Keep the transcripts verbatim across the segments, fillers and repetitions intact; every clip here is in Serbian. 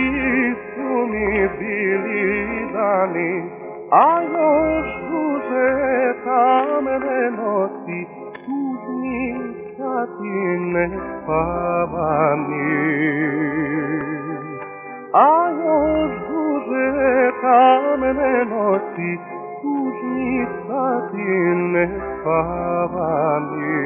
su mi bili dani, a još duže tamne noći, tužni sati nespavani. A još duže tamne noći, tužni sati nespavani.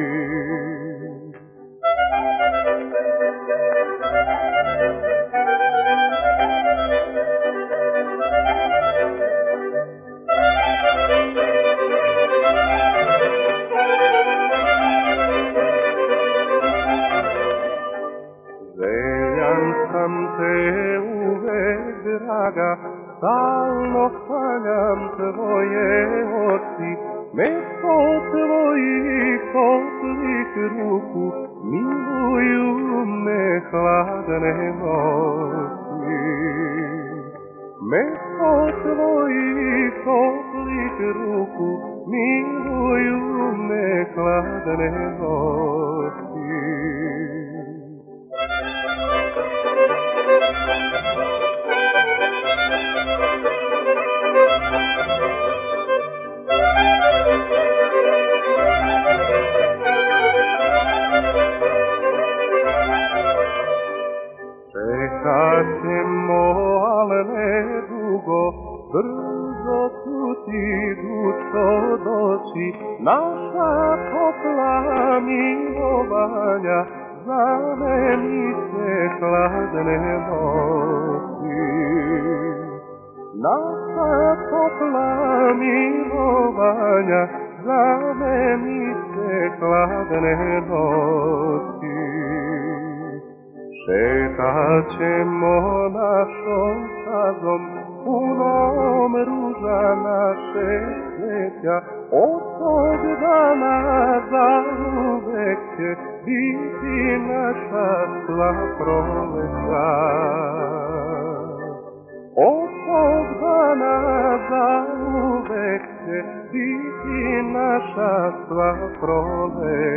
Željan sam te uvek, draga, stalno sanjam tvoje oči, mesto tvojih toplih ruku miluju me hladne noći. Mesto tvojih toplih ruku miluju me hladne noći. Čekat ćemo, ali ne dugo, brzo ću ti dušo doći, naša topla milovanja zameni se hladne noći. Naša topla milovanja zameni se hladne noći. Šetat ćemo našom stazom, punom ruža naše cveća, od tog dana zauvek će biti naša sva proleća. Od tog dana zauvek će biti naša sva proleća.